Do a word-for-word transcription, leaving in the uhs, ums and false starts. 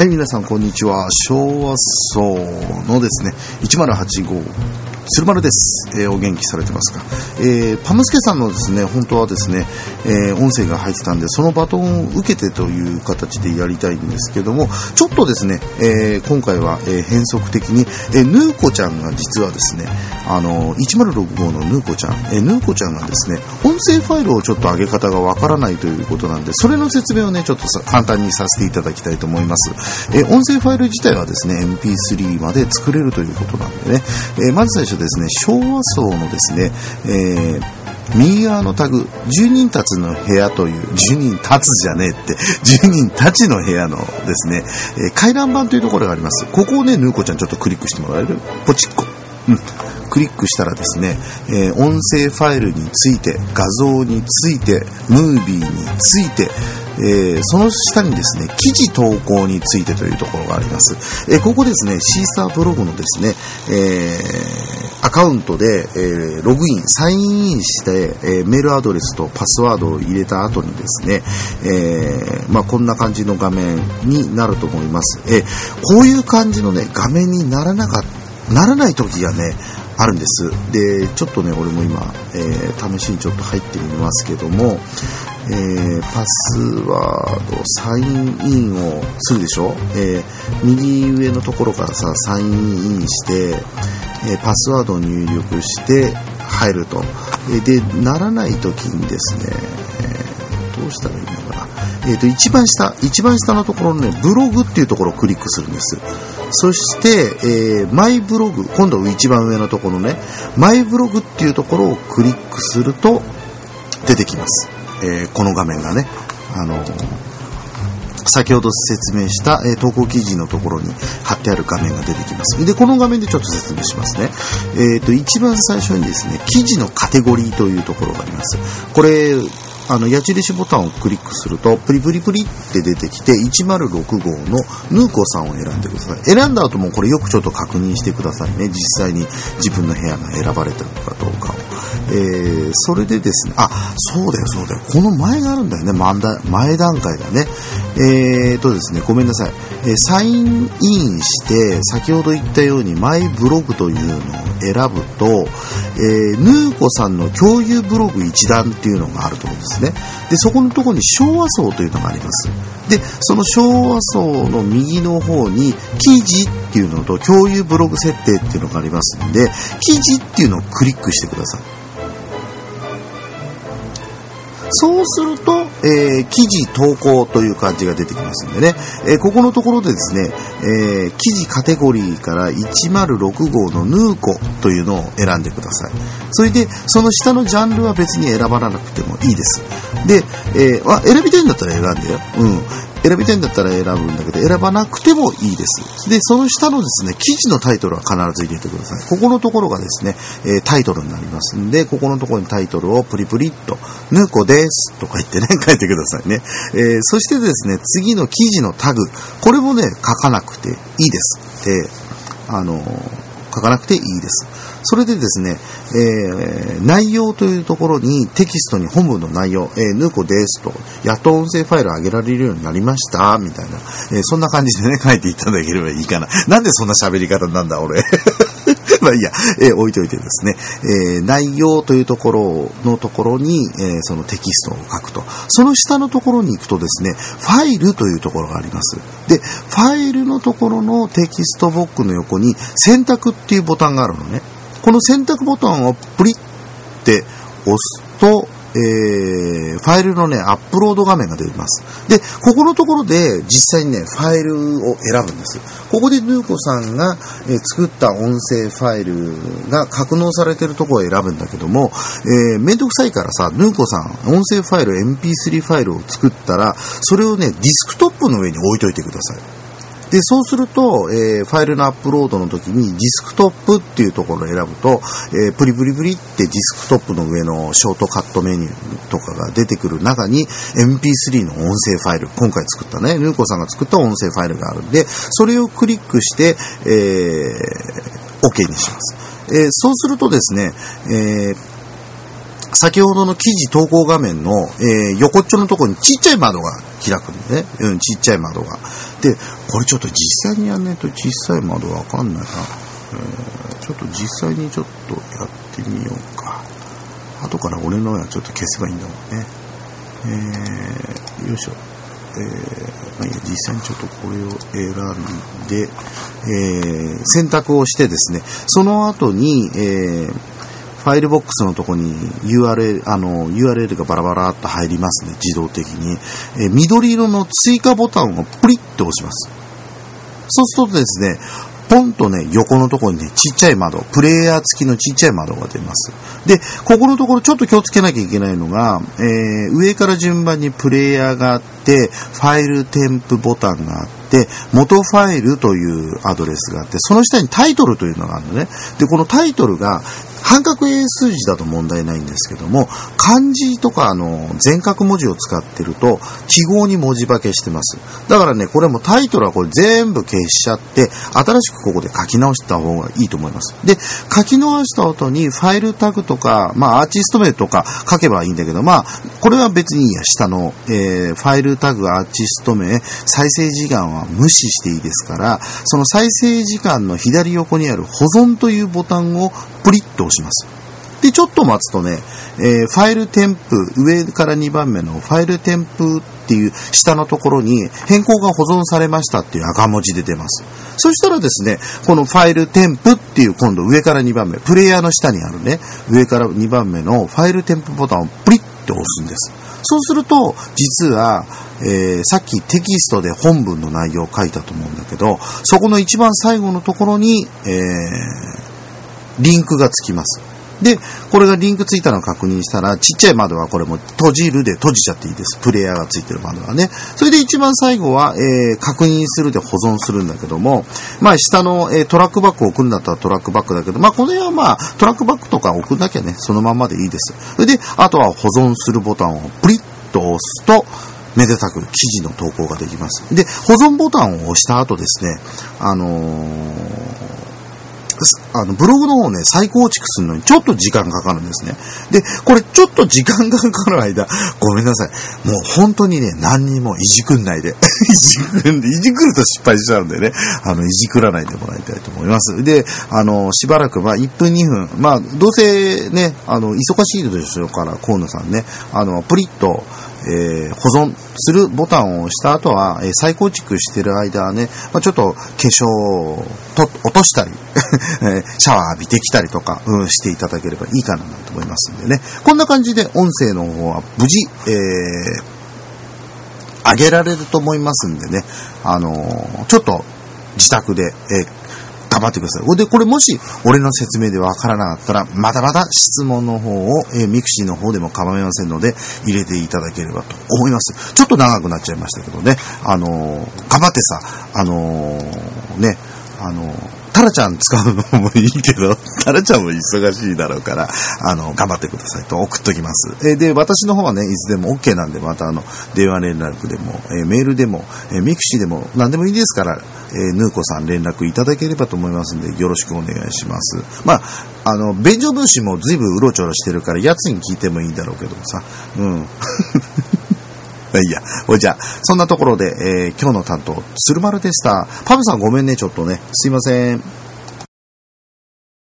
はい、皆さんこんにちは。昭和層のですね、いちまるはちご鶴丸です、えー、お元気されてますか。えー、パムスケさんのですね、本当はですね、えー、音声が入ってたんで、そのバトンを受けてという形でやりたいんですけども、ちょっとですね、えー、今回は、えー、変則的に、えー、ヌーコちゃんが実はですね、あのいちまるろくごのヌーコちゃん、えー、ヌーコちゃんがですね、音声ファイルをちょっと上げ方がわからないということなんで、それの説明をね、ちょっとさ簡単にさせていただきたいと思います。えー、音声ファイル自体はですね、エムピースリー まで作れるということなんでね、えー、まず最初ですね、昭和層のですね、えー、右側のタグ、じゅうにんたつの部屋という、じゅうにんたつじゃねえって、じゅうにんたちの部屋のですね、えー、回覧板というところがあります。ここをね、ヌーコちゃんちょっとクリックしてもらえる？ポチッコ。うん。クリックしたらですね、えー、音声ファイルについて、画像について、ムービーについて、えー、その下にですね、記事投稿についてというところがあります。えー、ここですね、シーサーブログのですね、えー、アカウントで、えー、ログイン、サインインして、えー、メールアドレスとパスワードを入れた後にですね、えー、まあこんな感じの画面になると思います。えー、こういう感じのね、画面にならなかった、ならない時がね、あるんです。で、ちょっとね、俺も今、えー、試しにちょっと入ってみますけども、えー、パスワード、サインインをするでしょ。えー、右上のところからさ、サインインして、えー、パスワードを入力して入ると。えー、で、ならないときにですね、えー、どうしたらいいのかな。えっと、一番下、一番下のところのね、ブログっていうところをクリックするんです。そして、えー、マイブログ、今度は一番上のところね、マイブログっていうところをクリックすると出てきます。えー、この画面がね、あのー、先ほど説明した、えー、投稿記事のところに貼ってある画面が出てきます。で、この画面でちょっと説明しますね。えっと、一番最初にですね、記事のカテゴリーというところがあります。これ、あの矢印ボタンをクリックするとプリプリプリって出てきていちまるろくごのヌーコさんを選んでください。選んだ後もこれよくちょっと確認してくださいね。実際に自分の部屋が選ばれてるのかどうかを。えー、それでですね、あ、そうだよそうだよ。この前があるんだよね。前段階がね。えーとですね、ごめんなさい。えー、サインインして先ほど言ったようにマイブログというのを選ぶと、えー、ヌーコさんの共有ブログ一覧っていうのがあると思うんですね。で、そこのところに昭和層というのがあります。で、その昭和層の右の方に記事っていうのと共有ブログ設定っていうのがありますんで、記事っていうのをクリックしてください。そうすると、えー、記事投稿という感じが出てきますんでね、えー、ここのところでですね、えー、記事カテゴリーからいちまるろくごのヌーコというのを選んでください。それで、その下のジャンルは別に選ばなくてもいいです。で、えー、あ、選びたいんだったら選んでよ。うん。選びたいんだったら選ぶんだけど、選ばなくてもいいです。で、その下のですね、記事のタイトルは必ず入れてください。ここのところがですね、えー、タイトルになりますんで、ここのところにタイトルをプリプリっと、ヌーコですとか言ってね、書いてくださいね。えー、そしてですね、次の記事のタグ、これもね、書かなくていいです。で、あのー、書かなくていいです。それでですね、えー、内容というところにテキストに本文の内容、えー、ヌーコですと、やっと音声ファイル上げられるようになりました、みたいな、えー、そんな感じでね、書いていただければいいかな。なんでそんな喋り方なんだ、俺。まあいいや、えー、置いといてですね、えー、内容というところのところに、えー、そのテキストを書くと。その下のところに行くとですね、ファイルというところがあります。で、ファイルのところのテキストボックスの横に選択っていうボタンがあるのね。この選択ボタンをプリッて押すと、えー、ファイルのね、アップロード画面が出ます。で、ここのところで実際にね、ファイルを選ぶんです。ここでヌーコさんが、えー、作った音声ファイルが格納されているところを選ぶんだけども、えー、めんどくさいからさ、ヌーコさん、音声ファイル、エムピースリー ファイルを作ったら、それをね、ディスクトップの上に置いといてください。で、そうすると、えー、ファイルのアップロードの時にディスクトップっていうところを選ぶと、えー、プリプリプリってディスクトップの上のショートカットメニューとかが出てくる中に エムピースリー の音声ファイル、今回作ったね、ヌーコさんが作った音声ファイルがあるんで、それをクリックして、えー、OK にします。えー、そうするとですね、えー先ほどの記事投稿画面の、えー、横っちょのところにちっちゃい窓が開くんでね。うん、ちっちゃい窓が。で、これちょっと実際にやんないと小さい窓わかんないな。えー、ちょっと実際にちょっとやってみようか。後から俺のやちょっと消せばいいんだもんね。えー、よいしょ。えー、まあいいや、実際にちょっとこれを選んで、えー、選択をしてですね、その後に、えー、ファイルボックスのとこに ユーアールエル、あの、ユーアールエル がバラバラっと入りますね、自動的に。えー、緑色の追加ボタンをプリッと押します。そうするとですね、ポンとね、横のところにね、ちっちゃい窓、プレイヤー付きのちっちゃい窓が出ます。で、ここのところちょっと気をつけなきゃいけないのが、えー、上から順番にプレイヤーがあって、ファイル添付ボタンがあって、元ファイルというアドレスがあって、その下にタイトルというのがあるのね。で、このタイトルが、半角英数字だと問題ないんですけども、漢字とかあの全角文字を使ってると記号に文字化けしてます。だからね、これもタイトルはこれ全部消しちゃって、新しくここで書き直した方がいいと思います。で、書き直した後にファイルタグとか、まあアーティスト名とか書けばいいんだけど、まあ、これは別にいいや、下の、えー、ファイルタグ、アーティスト名、再生時間は無視していいですから、その再生時間の左横にある保存というボタンをプリッと押します。で、ちょっと待つとね、えー、ファイル添付、上からにばんめのファイル添付っていう下のところに変更が保存されましたっていう赤文字で出ます。そしたらですね、このファイル添付っていう今度上からにばんめ、プレイヤーの下にあるね、上からにばんめのファイル添付ボタンをプリッと押すんです。そうすると、実は、えー、さっきテキストで本文の内容を書いたと思うんだけど、そこの一番最後のところに、えーリンクがつきます。で、これがリンクついたのを確認したら、ちっちゃい窓はこれも閉じるで閉じちゃっていいです。プレイヤーがついてる窓はね。それで一番最後は、えー、確認するで保存するんだけども、まあ下の、えー、トラックバックを送るんだったらトラックバックだけど、まあこの辺はまあトラックバックとか送んなきゃね、そのまんまでいいです。それで、あとは保存するボタンをプリッと押すと、めでたく記事の投稿ができます。で、保存ボタンを押した後ですね、あのー、あの、ブログの方をね、再構築するのにちょっと時間かかるんですね。で、これちょっと時間がかかる間、ごめんなさい。もう本当にね、何にもいじくんないで。いじくんで、いじくると失敗しちゃうんでね、あの、いじくらないでもらいたいと思います。で、あの、しばらく、まあ、いっぷんにふん、まあ、どうせね、あの、忙しいでしょうから、河野さんね、あの、プリッと、えー、保存するボタンを押した後は、えー、再構築している間はね、まあ、ちょっと化粧をと落としたり、シャワー浴びてきたりとか、うん、していただければいいかなと思いますんでね。こんな感じで音声の方は無事、えー、上げられると思いますんでね、あのー、ちょっと自宅で、えー頑張ってください。で、これもし俺の説明でわからなかったら、まだまだ質問の方を、えー、ミクシーの方でも構いませんので、入れていただければと思います。ちょっと長くなっちゃいましたけどね。あのー、頑張ってさ、あのー、ね、あのー、タラちゃん使うのもいいけど、タラちゃんも忙しいだろうから、あの、頑張ってくださいと送っときます。えー、で、私の方はね、いつでも OK なんで、またあの、電話連絡でも、えー、メールでも、えー、ミクシーでも、何でもいいですから、えー、ヌーコさん連絡いただければと思いますんで、よろしくお願いします。まあ、あの、便所分子も随分うろちょろしてるから、やつに聞いてもいいだろうけどさ、うん。いや、ほいじゃあ、そんなところで、えー、今日の担当、鶴丸でした。パブさんごめんね、ちょっとね。すいません。